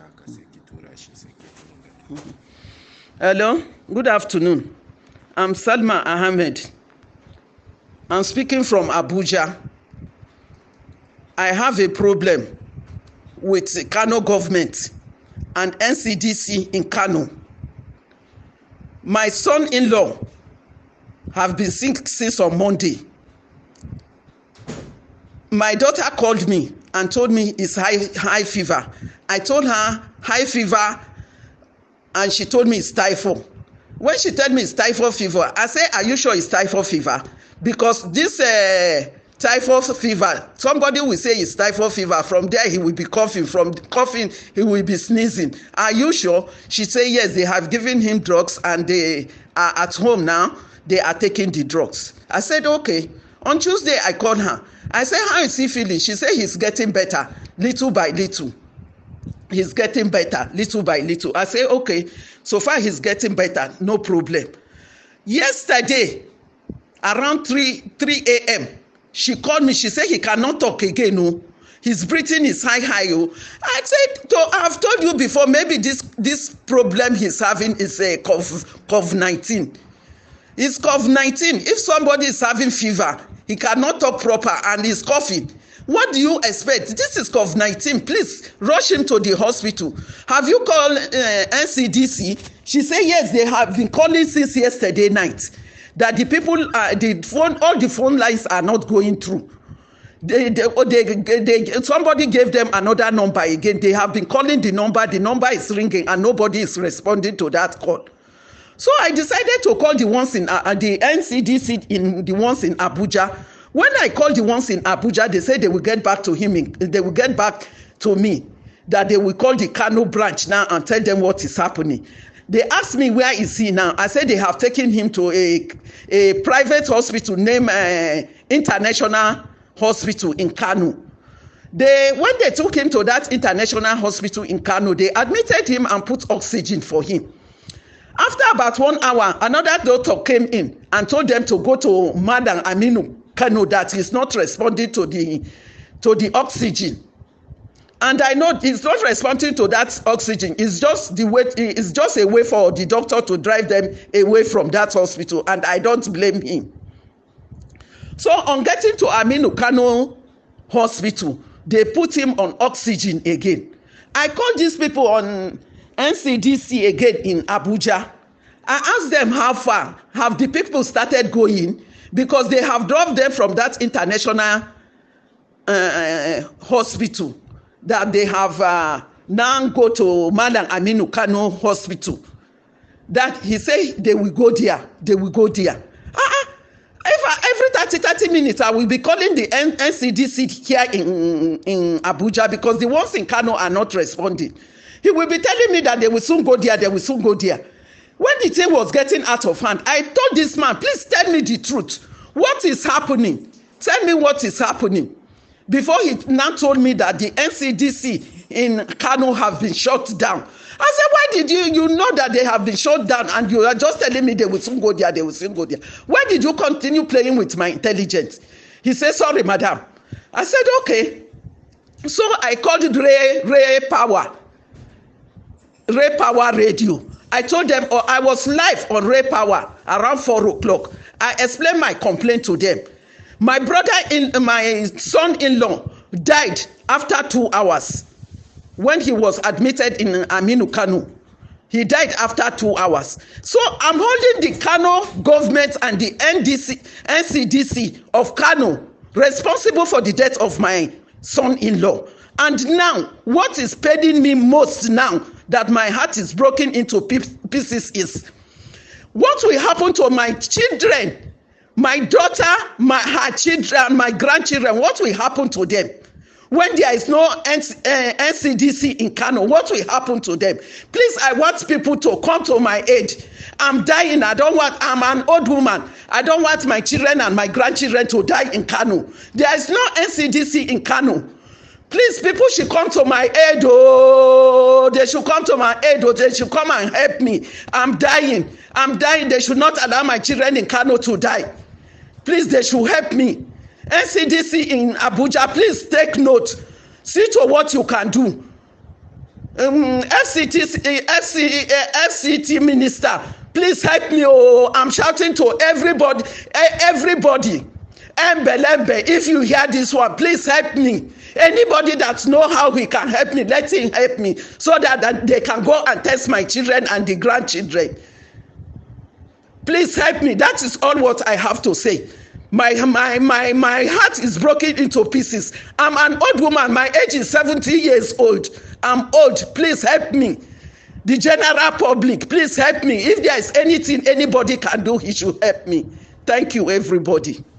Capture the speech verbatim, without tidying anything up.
Hello, good afternoon. I'm Salma Ahmed. I'm speaking from Abuja. I have a problem with the Kano government and N C D C in Kano. My son-in-law have been sick since on Monday. My daughter called me and told me it's high high fever. I told her high fever, and she told me it's typhoid. When she told me it's typhoid fever, I said, are you sure it's typhoid fever? Because this uh, typhoid fever, somebody will say it's typhoid fever. From there, he will be coughing. From coughing, he will be sneezing. Are you sure? She said, yes, they have given him drugs and they are at home now. They are taking the drugs. I said, okay. On Tuesday, I called her. I said, how is he feeling? She said, he's getting better, little by little. He's getting better, little by little. I say, okay, so far he's getting better, no problem. Yesterday, around three a m, she called me. She said he cannot talk again. No, his breathing is high, high. Oh. I said, I've told you before, maybe this, this problem he's having is a COVID nineteen. It's COVID nineteen. If somebody is having fever, he cannot talk proper and he's coughing. What do you expect? This is COVID nineteen. Please rush him to the hospital. Have you called uh, N C D C? She said, yes, they have been calling since yesterday night. That the people, uh, the phone, all the phone lines are not going through. They, they, they, they, somebody gave them another number again. They have been calling the number. The number is ringing and nobody is responding to that call. So I decided to call the ones in uh, the N C D C, in the ones in Abuja. When I called the ones in Abuja, they said they will get back to him. In, they will get back to me. That they will call the Kano branch now and tell them what is happening. They asked me where is he now. I said they have taken him to a a private hospital named uh, International Hospital in Kano. They when they took him to that International Hospital in Kano, they admitted him and put oxygen for him. After about one hour, another doctor came in and told them to go to Madam Aminu Kano that he's not responding to the to the oxygen. And I know he's not responding to that oxygen. It's just the way it's just a way for the doctor to drive them away from that hospital, and I don't blame him. So on getting to Aminu Kano Hospital, they put him on oxygen again. I called these people on N C D C again in Abuja. I asked them how far have the people started going, because they have dropped them from that international uh, hospital that they have uh, now go to Madam Aminu Kano Hospital. That he said they will go there, they will go there. Uh-uh. Every, every thirty, thirty minutes, I will be calling the N C D C here in, in Abuja, because the ones in Kano are not responding. He will be telling me that they will soon go there, they will soon go there. When the thing was getting out of hand, I told this man, please tell me the truth. What is happening? Tell me what is happening. Before he now told me that the N C D C in Kano have been shut down. I said, why did you, you know that they have been shut down and you are just telling me they will soon go there, they will soon go there. Why did you continue playing with my intelligence? He said, sorry, madam. I said, okay. So I called Ray, Ray Power. Ray Power Radio. I told them, oh, I was live on Ray Power around four o'clock. I explained my complaint to them. My brother, in my son-in-law, died after two hours when he was admitted in Aminu Kano. He died after two hours. So I'm holding the Kano government and the N C D C of Kano responsible for the death of my son-in-law. And now, what is paining me most now, that my heart is broken into pieces, is what will happen to my children, my daughter, my her children, my grandchildren. What will happen to them when there is no N C D C in Kano? What will happen to them? Please, I want people to come to my aid. I'm dying. I don't want, I'm an old woman. I don't want my children and my grandchildren to die in Kano. There is no N C D C in Kano. Please, people should come to my aid. Oh, they should come to my aid. Oh, they should come and help me. I'm dying. I'm dying. They should not allow my children in Kano to die. Please, they should help me. N C D C in Abuja, please take note. See to what you can do. um, F C T, F C, F C T minister, please help me. Oh, I'm shouting to everybody, everybody. Embelembe, if you hear this one, please help me. Anybody that know how he can help me, let him help me, so that, that they can go and test my children and the grandchildren. Please help me. That is all what I have to say. My my my my heart is broken into pieces. I'm an old woman. My age is seventy years old. I'm old. Please help me. The general public, please help me. If there is anything anybody can do, he should help me. Thank you, everybody.